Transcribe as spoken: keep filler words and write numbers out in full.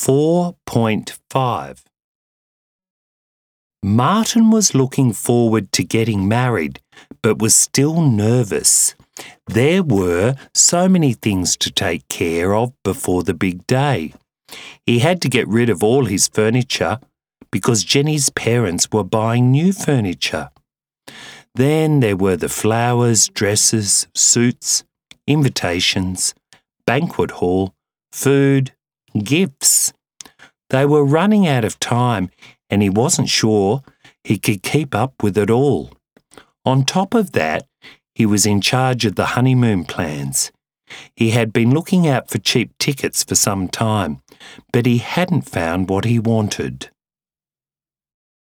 four point five. Martin was looking forward to getting married, but was still nervous. There were so many things to take care of before the big day. He had to get rid of all his furniture because Jenny's parents were buying new furniture. Then there were the flowers, dresses, suits, invitations, banquet hall, food, gifts. They were running out of time and he wasn't sure he could keep up with it all. On top of that, he was in charge of the honeymoon plans. He had been looking out for cheap tickets for some time, but he hadn't found what he wanted.